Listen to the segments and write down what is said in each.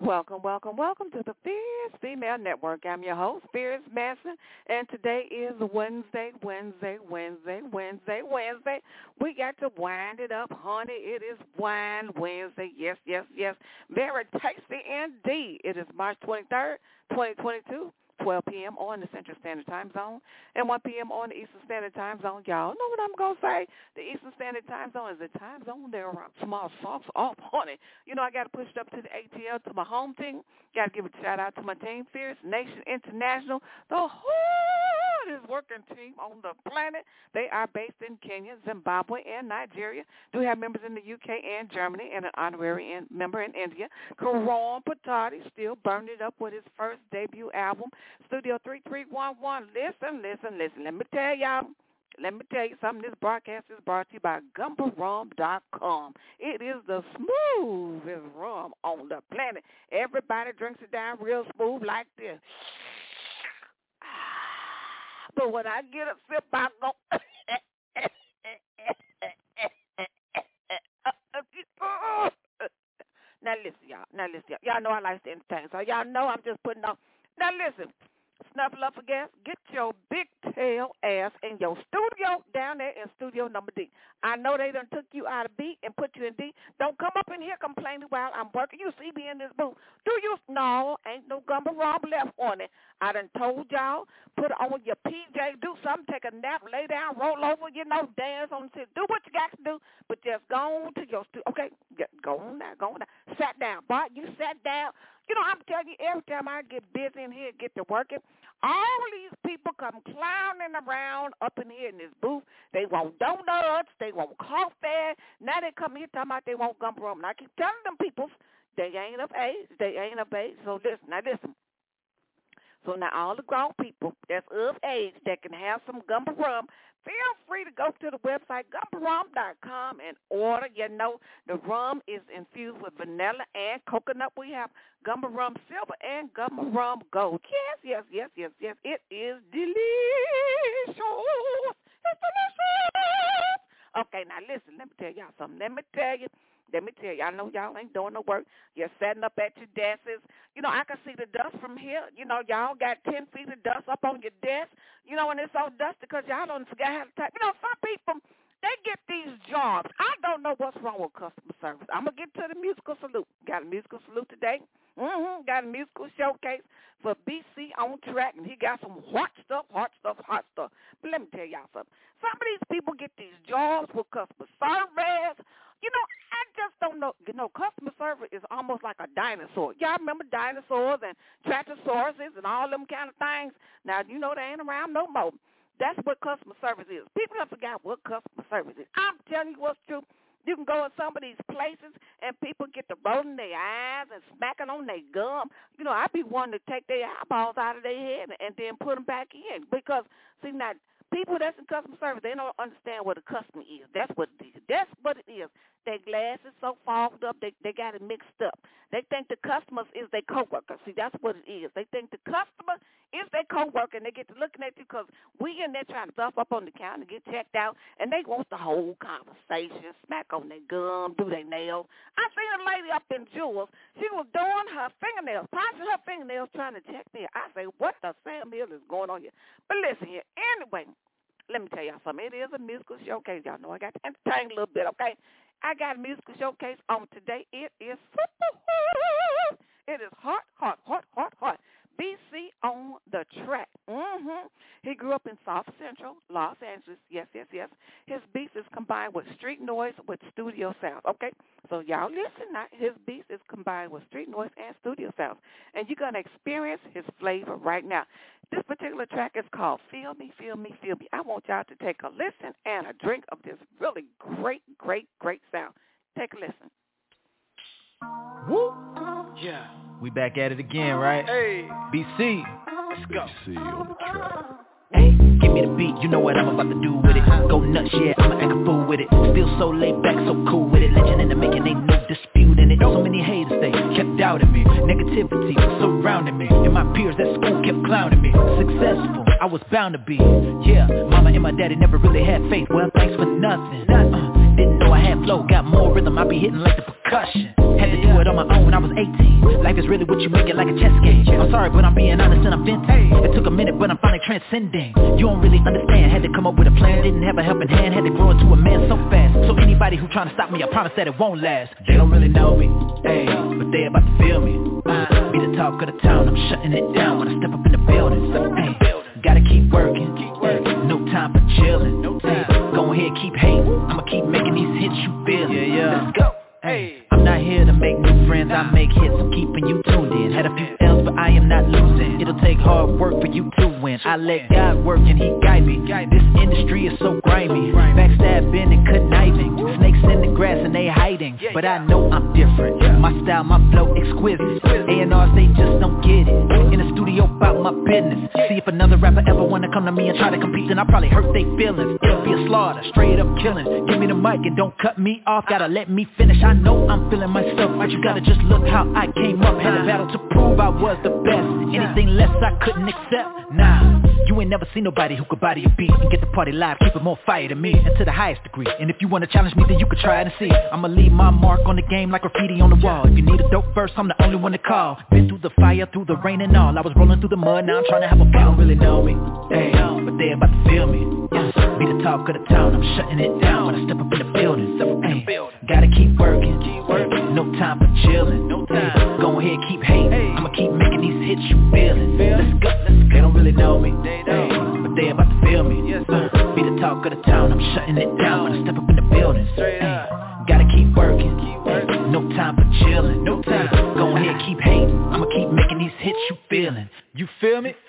welcome to the Fierce Female Network. I'm your host, Fierce Manson, and today is Wednesday. We got to wind it up, honey. It is Wine Wednesday. Yes. Very tasty indeed. It is March 23rd, 2022. 12 p.m. on the Central Standard Time Zone and 1 p.m. on the Eastern Standard Time Zone. Y'all know what I'm going to say. The Eastern Standard Time Zone is the time zone there around small socks off on it. You know, I got to push it up to the ATL, to my home team. Got to give a shout-out to my team, Fierce Nation International, the hardest working team on the planet. They are based in Kenya, Zimbabwe, and Nigeria. Do have members in the UK and Germany and an honorary member in India. Karan Patati still burning it up with his first debut album, Studio 3311. Listen. Let me tell you something. This broadcast is brought to you by GumbaRum.com. It is the smoothest rum on the planet. Everybody drinks it down real smooth like this. But when I get a sip, I go... Now listen, y'all. Y'all know I like to entertain, so y'all know I'm just putting on... Now listen, Snuffle Up for Gas, get your big tail ass in your studio down there in studio number D. I know they done took you out of B and put you in D. Don't come up in here complaining while I'm working. You see me in this booth. Do you? No, ain't no Gumba Rob left on it. I done told y'all, put on your PJ, do something, take a nap, lay down, roll over, dance on the tip. Do what you got to do, but just go on to your studio. Okay, go on now. Sat down. Bart, you sat down. You know, I'm telling you, every time I get busy in here, get to working, all these people come clowning around up in here in this booth. They want donuts. They want coffee. Now they come here talking about they want Gumba Rum. And I keep telling them people, they ain't of age. So listen. So now all the grown people that's of age that can have some Gumba Rum, feel free to go to the website, GumbaRum.com, and order. You know, the rum is infused with vanilla and coconut. We have Gumba Rum Silver and Gumba Rum Gold. Yes. It is delicious. It's delicious. Okay, now listen, let me tell y'all something. Let me tell you, I know y'all ain't doing no work. You're setting up at your desks. You know, I can see the dust from here. You know, y'all got 10 feet of dust up on your desk. You know, and it's so dusty because y'all don't forget how to type. You know, some people, they get these jobs. I don't know what's wrong with customer service. I'm going to get to the musical salute. Got a musical salute today. Got a musical showcase for BC on track, and he got some hot stuff. But let me tell y'all something. Some of these people get these jobs with customer service. You know, I just don't know. You know, customer service is almost like a dinosaur. Y'all remember dinosaurs and Trachosaurus and all them kind of things? Now, you know, they ain't around no more. That's what customer service is. People have forgot what customer service is. I'm telling you what's true. You can go in some of these places and people get to rolling their eyes and smacking on their gum. You know, I be wanting to take their eyeballs out of their head and then put them back in because, see, now, people that's in customer service, they don't understand what a customer is. That's what it is. Their glasses so fogged up, they got it mixed up. They think the customers is their coworker. See, that's what it is. They think the customer is their coworker, and they get to looking at you because we in there trying to stuff up on the counter, get checked out, and they want the whole conversation, smack on their gum, do their nails. I seen a lady up in Jewels. She was doing her fingernails, polishing her fingernails, trying to check me. I say, what the Sam Hill is going on here? But listen here. Anyway, let me tell y'all something. It is a musical showcase. Y'all know I got to entertain a little bit, okay? I got a musical showcase on today. It is super hot. It is hot. BC on the track. He grew up in South Central Los Angeles. Yes. His beats is combined with street noise with studio sounds. Okay, so y'all listen now. His beats is combined with street noise and studio sounds, and you're gonna experience his flavor right now. This particular track is called "Feel Me, Feel Me, Feel Me." I want y'all to take a listen and a drink of this really great sound. Take a listen. Woo! Yeah. We back at it again, right? Hey. BC. Let's go. BC on the track. Hey, give me the beat, you know what I'm about to do with it. Go nuts, yeah, I'ma act a fool with it. Still so laid back, so cool with it. Legend in the making, ain't no disputing it. So many haters, they kept doubting me. Negativity surrounding me, and my peers at school kept clowning me. Successful, I was bound to be. Yeah, mama and my daddy never really had faith. Well, thanks for nothing. Didn't know I I had flow, got more rhythm, I be hitting like the percussion. Had to do it on my own when I was 18. Life is really what you make it, like a chess game. I'm sorry, but I'm being honest and I'm venting. It took a minute, but I'm finally transcending. You don't really understand, had to come up with a plan. Didn't have a helping hand, had to grow into a man so fast. So anybody who trying to stop me, I promise that it won't last. They don't really know me, hey, but they about to feel me. Be the talk of the town, I'm shutting it down when I step up in the building. Hey, gotta keep working, no time for chilling. Go ahead, keep hating, I'ma keep making these hits you feel. Let's go. Hey, I'm not here to make new friends, I make hits, I'm keeping you tuned in. Had a few L's, but I am not losing. It'll take hard work for you to win. I let God work and he guide me. This industry is so grimy, backstabbing and conniving. Snakes in the grass and they hiding, but I know I'm different. My style, my flow exquisite. A&Rs, they just don't get it. In the studio about my business. See if another rapper ever wanna come to me and try to compete, then I probably hurt they feelings. It'll be a slaughter, straight up killing. Give me the mic and don't cut me off, gotta let me finish. I know I'm feeling myself, but you gotta just look how I came up. Had a battle to prove I was the best. Anything less I couldn't accept. Nah, you ain't never seen nobody who could body a beat and get the party live, keep it more fire than me, and to the highest degree. And if you wanna challenge me, then you can try it and see. I'ma leave my mark on the game like graffiti on the wall. If you need a dope verse, I'm the only one to call. Been through the fire, through the rain and all. I was rolling through the mud, now I'm trying to have a ball. They don't really know me, hey, but they about to feel me. Be the talk of the town, I'm shutting it down when I step up in the building. Hey, gotta keep working, no time for chilling. Go ahead, keep hating, I'ma keep making these hits you feeling. Let's go. They don't really know me, hey, but they about to feel me. Be the talk of the town, I'm shutting it down when I step up in the building. Hey, gotta keep working, no time for chilling. Go ahead, keep hating, I'ma keep making these hits you feeling. You feel me?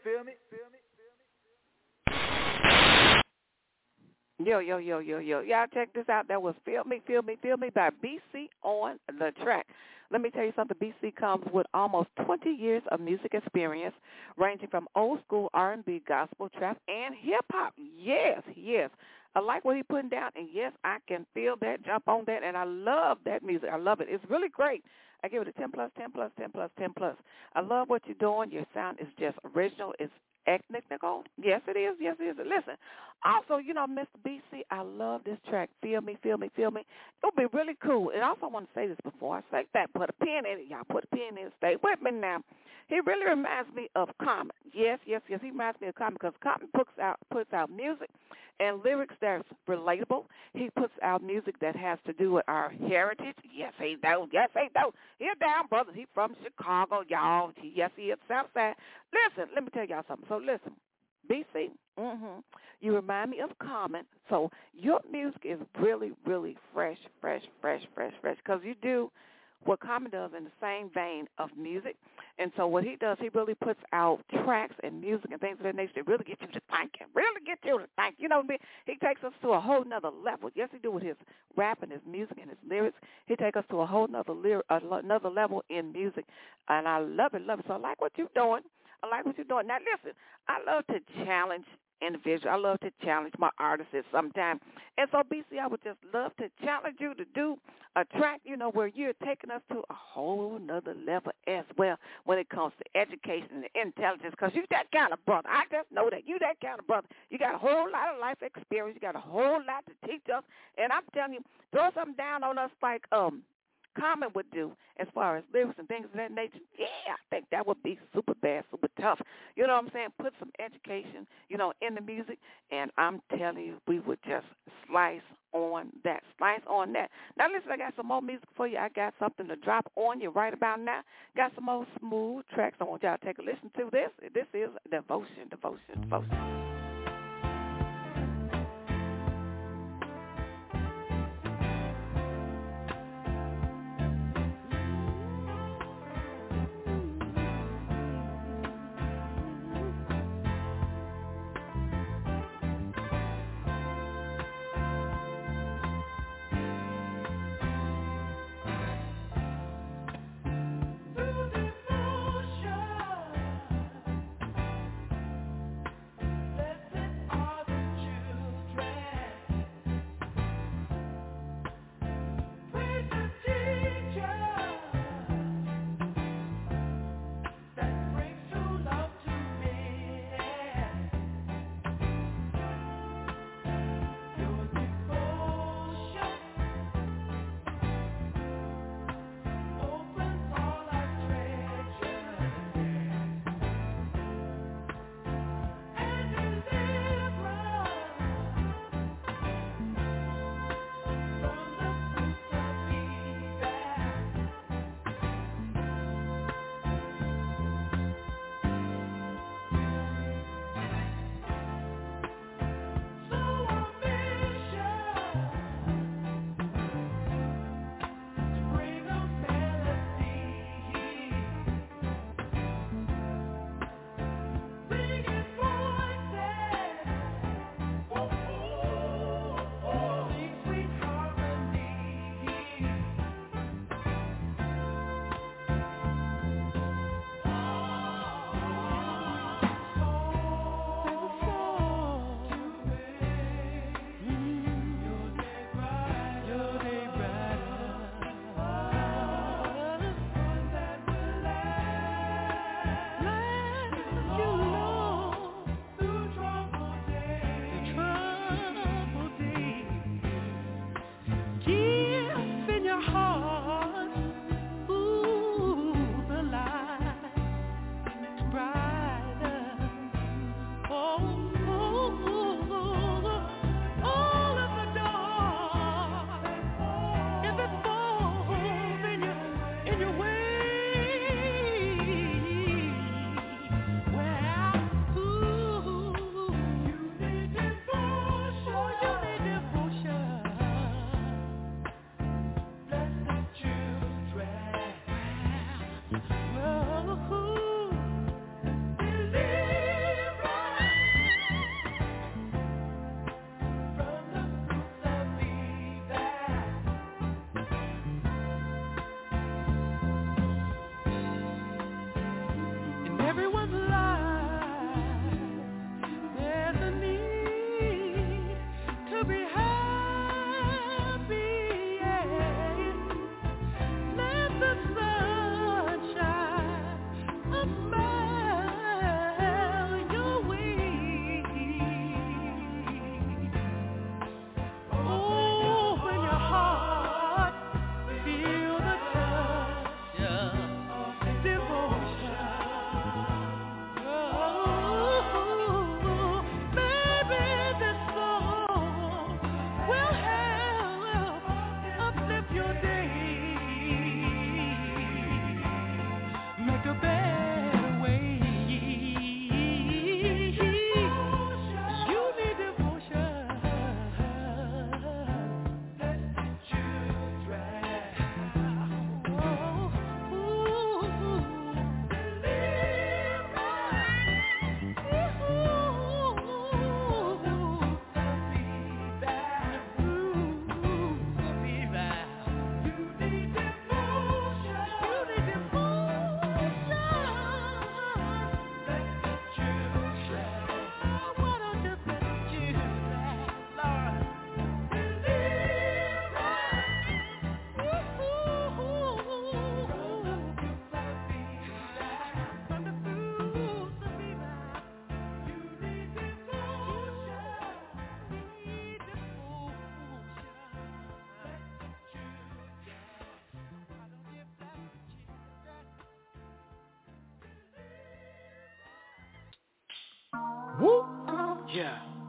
Yo. Y'all check this out. That was Feel Me by BC on the track. Let me tell you something. BC comes with almost 20 years of music experience, ranging from old school R&B, gospel, trap, and hip-hop. Yes. I like what he's putting down, and yes, I can feel that, jump on that, and I love that music. I love it. It's really great. I give it a 10 plus. I love what you're doing. Your sound is just original. It's ethnical. Yes, it is. Listen, also, Mr. BC, I love this track, Feel Me. It'll be really cool. And also, I want to say this before I say that. Put a pin in it. Y'all put a pin in it. Stay with me now. He really reminds me of Common. Yes. He reminds me of Common because Common puts out music and lyrics that's relatable. He puts out music that has to do with our heritage. Yes, he does. He's down, brothers. He's from Chicago, y'all. Yes, he is Southside. Listen, let me tell y'all something. So listen, BC, you remind me of Common. So your music is really, really fresh, because you do what Common does in the same vein of music. And so what he does, he really puts out tracks and music and things of that nature that really get you to thinking, You know what I mean? He takes us to a whole nother level. Yes, he do with his rap and his music and his lyrics. He takes us to a whole nother level in music. And I love it. So I like what you're doing. Now, listen, I love to challenge individuals. I love to challenge my artists sometimes. And so, BC, I would just love to challenge you to do a track, where you're taking us to a whole nother level as well when it comes to education and intelligence, because you that kind of brother. I just know that you that kind of brother. You got a whole lot of life experience. You got a whole lot to teach us. And I'm telling you, throw something down on us like Common would do as far as lyrics and things of that nature. Yeah, I think that would be super bad, super tough. You know what I'm saying? Put some education, in the music, and I'm telling you, we would just slice on that. Now, listen, I got some more music for you. I got something to drop on you right about now. Got some more smooth tracks. I want y'all to take a listen to this. This is Devotion. Let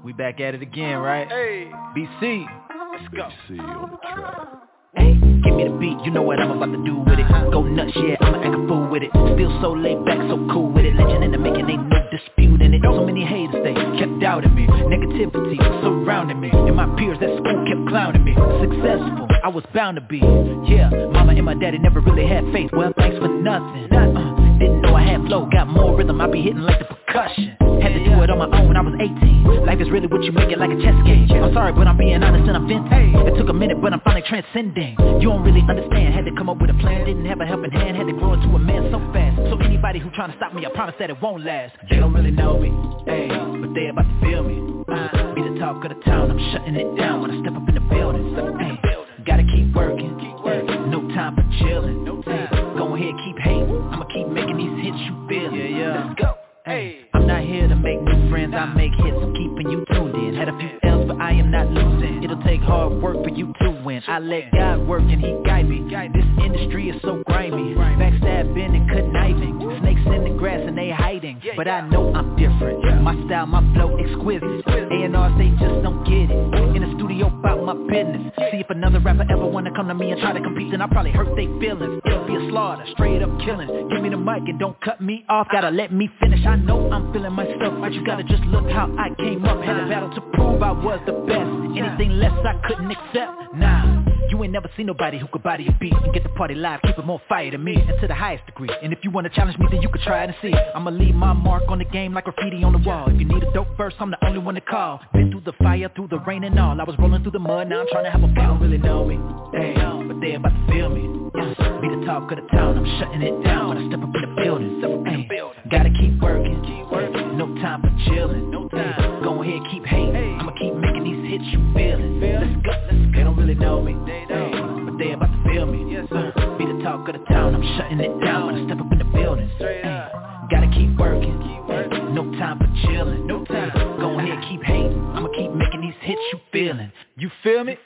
We back at it again, right? Hey. BC. Let's go. BC on the track. Hey, give me the beat, you know what I'm about to do with it. Go nuts, yeah, I'ma act a fool with it. Still so laid back, so cool with it. Legend in the making, ain't no disputing it. So many haters, they kept doubting me. Negativity surrounding me, and my peers at school kept clowning me. Successful, I was bound to be. Yeah, mama and my daddy never really had faith. Well, thanks for nothing. Didn't know I had flow, got more rhythm, I be hitting like the percussion. Had to do it on my own when I was 18. Life is really what you make it, like a chess game. I'm sorry, but I'm being honest and I'm venting. It took a minute, but I'm finally transcending. You don't really understand, had to come up with a plan. Didn't have a helping hand, had to grow into a man so fast. So anybody who trying to stop me, I promise that it won't last. They don't really know me, hey, but they about to feel me. Be the talk of the town, I'm shutting it down when I step up in the building. Hey, gotta keep working, no time for chilling. Go ahead, keep hating, I'ma keep making these hits you feel. Let's go. Hey, I'm not here to make new friends, I make hits, I'm keeping you tuned in. Had a few L's, but I am not losing. It'll take hard work for you to win. I let God work and he guide me. This industry is so grimy, backstabbing and conniving. Snakes in the grass and they hiding, but I know I'm different. My style, my flow exquisite. A&Rs, they just don't get it. In the studio about my business. See if another rapper ever wanna come to me and try to compete, then I probably hurt they feelings. It'll be a slaughter, straight up killing. Give me the mic and don't cut me off, gotta let me finish. I know I'm feeling myself, but you gotta just look how I came up. Had a battle to prove I was the best. Anything less I couldn't accept. Nah, you ain't never seen nobody who could body a beat and get the party live, keep it more fire than me, and to the highest degree. And if you wanna challenge me, then you could try it and see. I'ma leave my mark on the game like graffiti on the wall. If you need a dope verse, I'm the only one to call. Been through the fire, through the rain and all. I was rolling through the mud, now I'm trying to have a feel. They don't really know me, hey, but they about to feel me. Be the talk of the town, I'm shutting it down when I step up in the building. Hey, gotta keep working, no time for chilling. Go ahead, keep hating, I'ma keep making these hits you feeling. Let's go. They don't really know me, but they about to feel me. Be the talk of the town, I'm shutting it down when I step up in the building. Gotta keep working, no time for chilling. Go ahead, keep hating, I'ma keep making these hits you feeling. You feel me?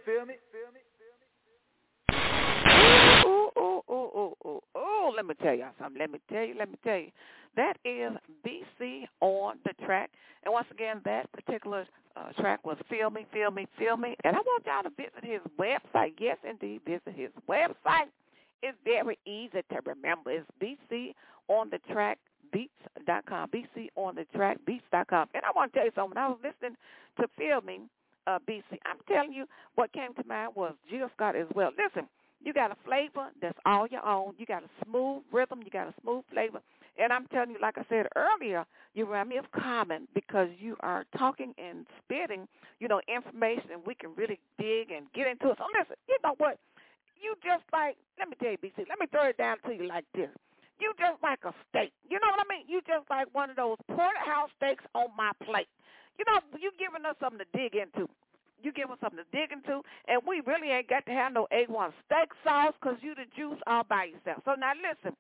Ooh, let me tell y'all something. Let me tell you. That is BC on the track. And once again, that particular track was Feel Me. And I want y'all to visit his website. Yes, indeed, visit his website. It's very easy to remember. It's BC on the track beats.com. BC on the track beats.com. And I want to tell you something. When I was listening to Feel Me, BC, I'm telling you, what came to mind was Jill Scott as well. Listen. You got a flavor that's all your own. You got a smooth rhythm. You got a smooth flavor. And I'm telling you, like I said earlier, you remind me of Common because you are talking and spitting, information, and we can really dig and get into it. So listen, you know what? You just like, let me tell you, BC, let me throw it down to you like this. You just like a steak. You know what I mean? You just like one of those porterhouse steaks on my plate. You giving us something to dig into. You give us something to dig into, and we really ain't got to have no A1 steak sauce because you the juice all by yourself. So now listen,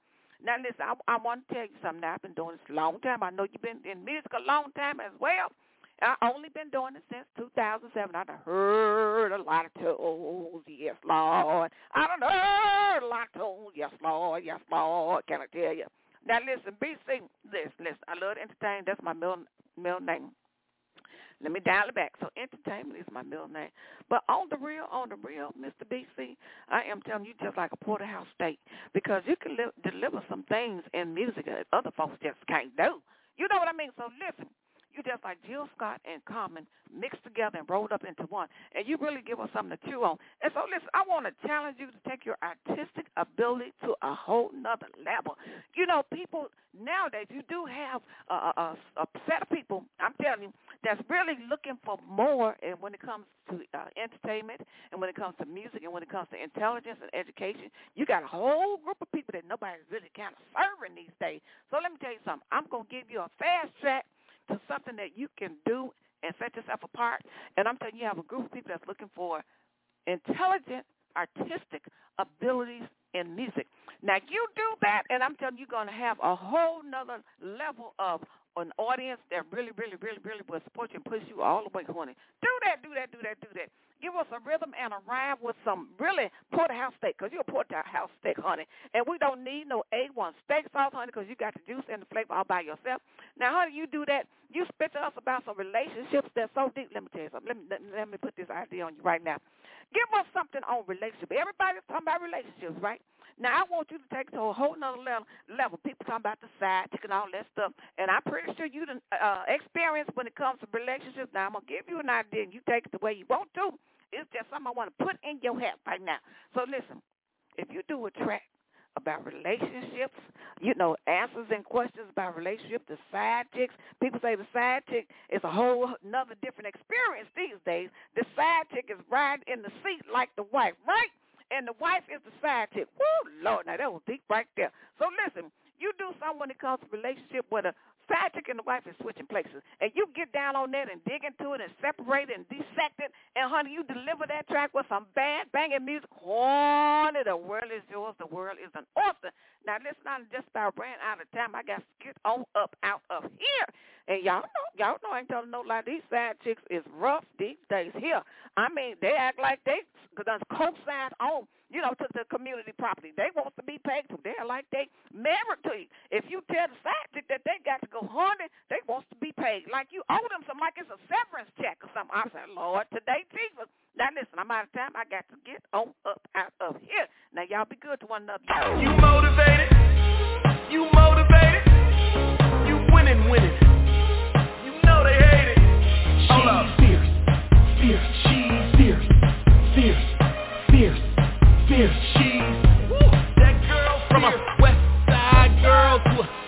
I want to tell you something. Now, I've been doing this a long time. I know you've been in music a long time as well. I've only been doing it since 2007. I've heard a lot of tunes, yes, Lord. I done heard a lot of tunes, yes, Lord, can I tell you? Now listen, BC, listen, I love to entertain. That's my middle name. Let me dial it back. So entertainment is my middle name. But on the real, Mr. BC, I am telling you just like a porterhouse steak because you can deliver some things in music that other folks just can't do. You know what I mean? So listen, you just like Jill Scott and Common mixed together and rolled up into one, and you really give us something to chew on. And so listen, I want to challenge you to take your artistic ability to a whole nother level. People nowadays, you do have a set of people, I'm telling you, that's really looking for more and when it comes to entertainment and when it comes to music and when it comes to intelligence and education. You got a whole group of people that nobody's really kind of serving these days. So let me tell you something. I'm going to give you a fast track to something that you can do and set yourself apart. And I'm telling you, you have a group of people that's looking for intelligent, artistic abilities in music. Now, you do that, and I'm telling you, you're going to have a whole nother level of an audience that really will support you and push you all the way, honey. Do that. Give us a rhythm and a rhyme with some really porterhouse steak, because you're a porterhouse steak, honey. And we don't need no A1 steak sauce, honey, because you got the juice and the flavor all by yourself. Now, honey, you do that. You spit to us about some relationships that's so deep. Let me tell you something. Let me put this idea on you right now. Give us something on relationship. Everybody's talking about relationships, right? Now, I want you to take it to a whole nother level. People talking about the side chick and all that stuff. And I'm pretty sure you done experience when it comes to relationships. Now, I'm going to give you an idea, and you take it the way you want to. It's just something I want to put in your head right now. So, listen, if you do a track about relationships, answers and questions about relationships, the side chicks, people say the side chick is a whole another different experience these days. The side chick is riding in the seat like the wife, right? And the wife is the side chick. Woo, Lord, now that was deep right there. So listen, you do something when it comes to relationship where the side chick and the wife is switching places. And you get down on that and dig into it and separate it and dissect it. And, honey, you deliver that track with some banging music. Honey, the world is yours. The world is an oyster. Now, listen, I just about ran out of time. I got to get on up out of here. And y'all know, I ain't telling no lie. These side chicks is rough these days here. I mean, they act like they co-sign on, to the community property. They want to be paid to. They're like they married to you. If you tell the side chick that they got to go, honey, they wants to be paid. Like you owe them something, like it's a severance check or something. I said, Lord, today, Jesus. Now, listen, I'm out of time. I got to get on up out of here. Now, y'all be good to one another. You motivated. You winning. You know they hate it. Hold up. Fierce. She's that girl from a west side girl to a